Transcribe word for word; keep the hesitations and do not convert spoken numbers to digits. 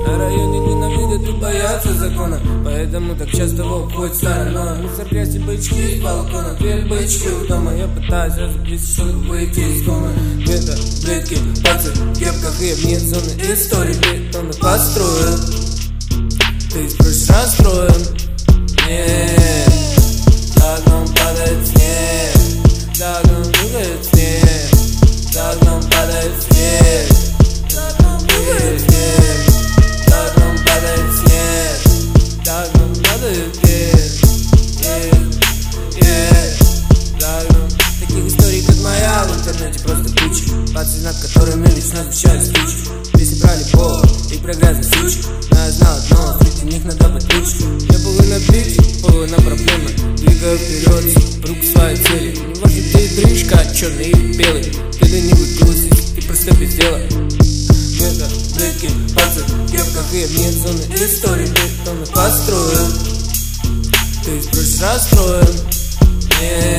На районе ненавидят и боятся закона, поэтому так часто его обходит стороной. Мусор, грязь и бычки с балкона, дверь бычки у дома. Я пытаюсь разобраться, чтобы выйти из комы. Где-то бледки, пальцы в кепках и вне зоны истории бетона построен. Ты спросишь, расстроен? Нет, за окном падает снег, за окном падает снег, за окном падает снег, за окном падает снег, за окном падает снег, за окном падает снег, за окном. Таких историй, как моя, в интернете просто куча. Пацаны, над которыми вечно обещались тучи. Песни про любовь и про грязных сучек, но я знал одно, среди них надо быть лучше. Я полы на бит, полы на проблемы, двигаю вперед, рук своей цели. Не важно, ты дрыжка, черный и белый, ты ленивый грузит, ты просто без дела. Где-то бледки, пальцы в кепках и вне зоны истории бетона построен. Ты спросишь, расстроен? Нет.